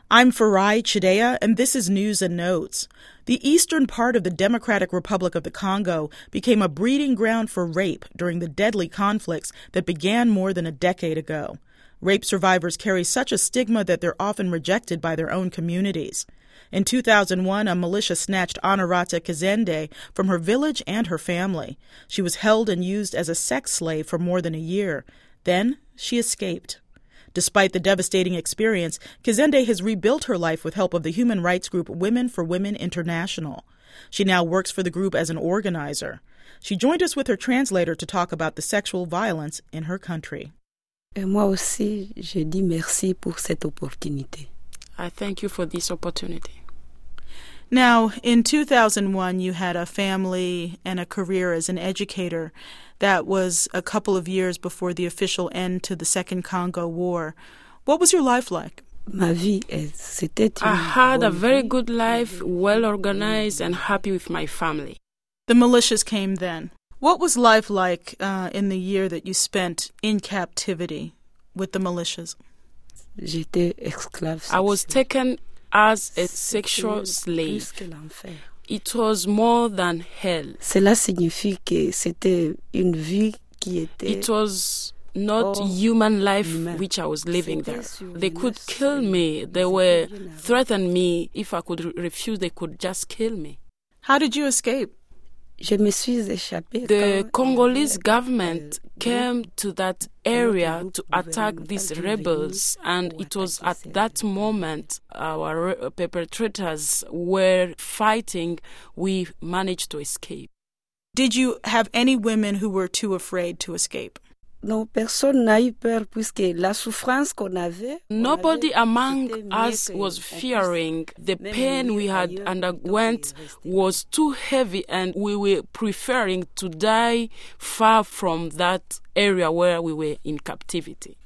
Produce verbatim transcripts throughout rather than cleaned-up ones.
I'm Farai Chidea, and this is News and Notes. The eastern part of the Democratic Republic of the Congo became a breeding ground for rape during the deadly conflicts that began more than a decade ago. Rape survivors carry such a stigma that they're often rejected by their own communities. In two thousand one, a militia snatched Honorata Kizende from her village and her family. She was held and used as a sex slave for more than a year. Then she escaped. Despite the devastating experience, Kizende has rebuilt her life with help of the human rights group Women for Women International. She now works for the group as an organizer. She joined us with her translator to talk about the sexual violence in her country. Et moi aussi, je dis merci pour cette opportunité. I thank you for this opportunity. Now, in two thousand one, you had a family and a career as an educator. That was a couple of years before the official end to the Second Congo War. What was your life like? Ma vie, c'était I had a very good life, well organized and happy with my family. The militias came then. What was life like uh, in the year that you spent in captivity with the militias? J'étais esclave sexuelle. I was taken as a sexual slave. It was more than hell. Cela signifie que c'était une vie qui était... It was not human life which I was living there. They could kill me. They were threatening me. If I could refuse, they could just kill me. How did you escape? Je me suis échappée. The Congolese government came to that area to attack these rebels, and it was at that moment our perpetrators were fighting. We managed to escape. Did you have any women who were too afraid to escape? Non, personne n'a eu peur puisque la souffrance qu'on avait. Nobody among us was fearing. The pain we had underwent was too heavy, and we were preferring to die far from that area where we were in captivity.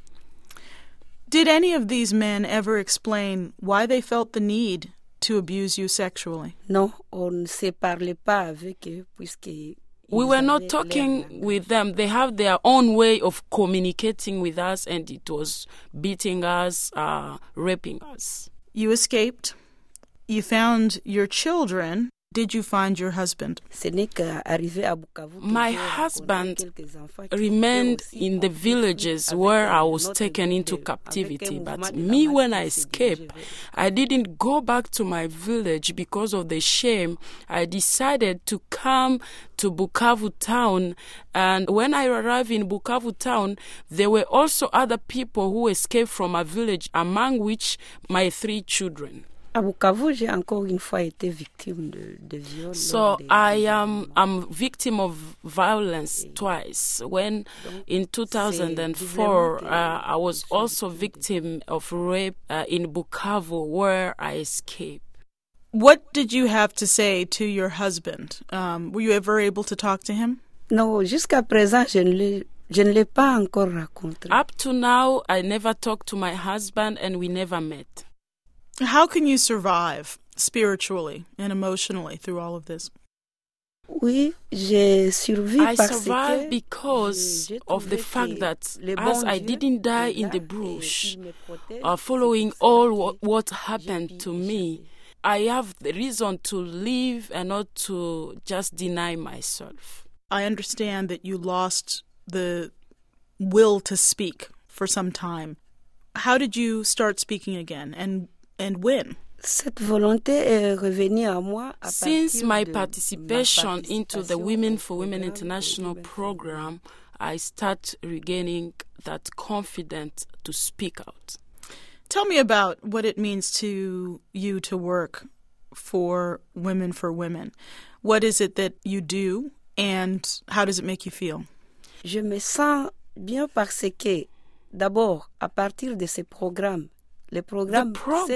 Did any of these men ever explain why they felt the need to abuse you sexually? Non, on ne se parlait pas avec eux puisque we were not talking with them. They have their own way of communicating with us, and it was beating us, uh, raping us. You escaped. You found your children. Did you find your husband? My husband remained in the villages where I was taken into captivity. But me, when I escaped, I didn't go back to my village because of the shame. I decided to come to Bukavu town. And when I arrived in Bukavu town, there were also other people who escaped from a village, among which my three children. À Bukavu, j'ai encore une fois été victime de, de viol. So I am I'm victim of violence twice. When in two thousand four, uh, I was also victim of rape uh, in Bukavu, where I escaped. What did you have to say to your husband? Um, were you ever able to talk to him? Non, jusqu'à présent, je ne l'ai je ne l'ai pas encore rencontré. Up to now, I never talked to my husband, and we never met. How can you survive spiritually and emotionally through all of this? Oui, j'ai survécu I survived because of the fact that as I didn't die in the bush, uh, following all what, what happened to me, I have the reason to live and not to just deny myself. I understand that you lost the will to speak for some time. How did you start speaking again, and And when? Cette volonté est revenue à moi à Since my participation into the Women for Women International program, I start regaining that confidence to speak out. Tell me about what it means to you to work for Women for Women. What is it that you do, and how does it make you feel? Je me sens bien parce que, d'abord, à partir de ce programme, The program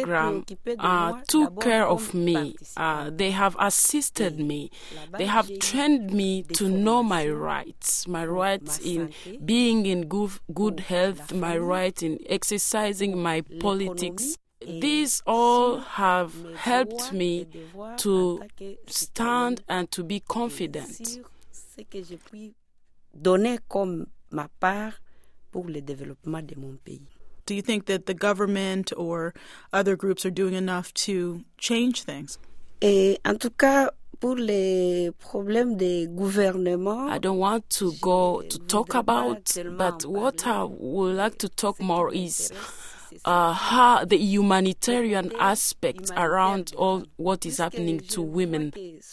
uh, took care of me. Uh, they have assisted me. They have trained me to know my rights, my rights in being in good, good health, my right in exercising my politics. These all have helped me to stand and to be confident. Donner comme ma part pour le développement de mon pays. Do you think that the government or other groups are doing enough to change things? Et en tout cas, pour les problèmes de gouvernement, I don't want to go to talk about, but what I would like to talk more is uh, how the humanitarian aspect around all what is happening to women.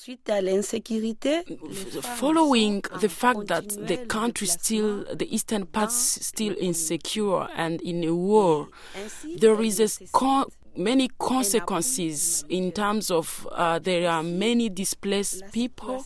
Following the fact that the country still, the eastern part still insecure and in a war, there is a con- many consequences in terms of uh, there are many displaced people.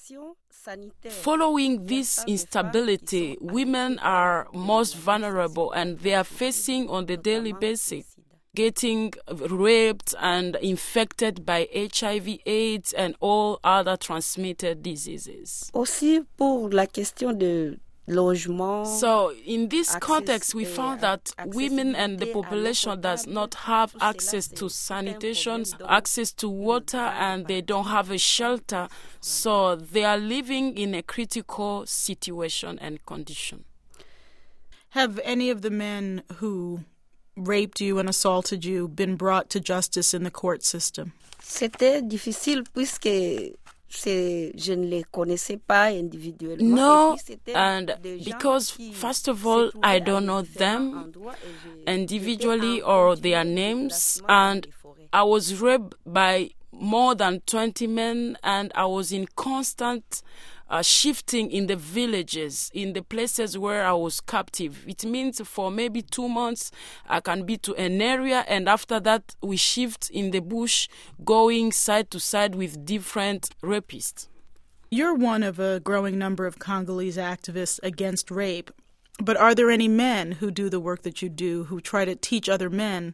Following this instability, women are most vulnerable and they are facing on the daily basis getting raped and infected by H I V AIDS and all other transmitted diseases. Aussi pour la question de logement. So in this context, we found that women and the population does not have access to sanitation, access to water, and they don't have a shelter. So they are living in a critical situation and condition. Have any of the men who raped you and assaulted you been brought to justice in the court system? C'était difficile puisque je ne les connaissais pas individuellement. No, and because first of all, I don't know them individually or their names, and I was raped by more than twenty men, and I was in constant uh, shifting in the villages, in the places where I was captive. It means for maybe two months I can be to an area, and after that we shift in the bush, going side to side with different rapists. You're one of a growing number of Congolese activists against rape, but are there any men who do the work that you do, who try to teach other men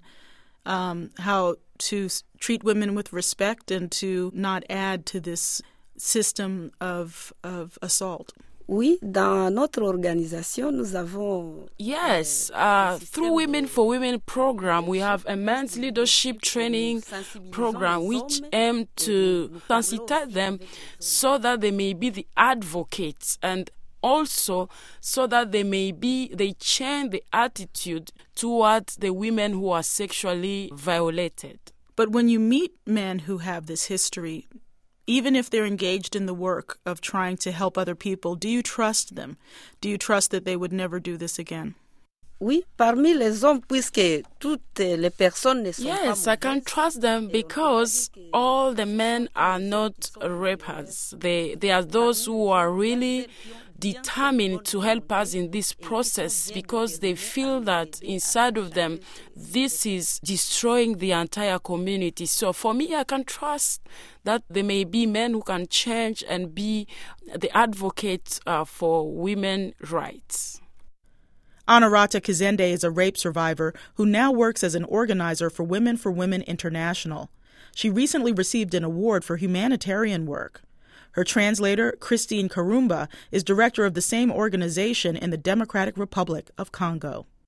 um, how to s- treat women with respect and to not add to this system of of assault? Oui, dans notre organisation, nous avons... Yes, uh, through Women for Women program, we have a men's leadership training program which aim to sensitize them so that they may be the advocates, and also so that they may be, they change the attitude towards the women who are sexually violated. But when you meet men who have this history, even if they're engaged in the work of trying to help other people, do you trust them? Do you trust that they would never do this again? Oui, parmi les hommes, puisque toutes les personnes ne sont pas Yes, I can trust them because all the men are not rapers. They, they are those who are really determined to help us in this process because they feel that inside of them this is destroying the entire community. So for me, I can trust that there may be men who can change and be the advocates uh, for women's rights. Honorata Kizende is a rape survivor who now works as an organizer for Women for Women International. She recently received an award for humanitarian work. Her translator, Christine Karumba, is director of the same organization in the Democratic Republic of Congo.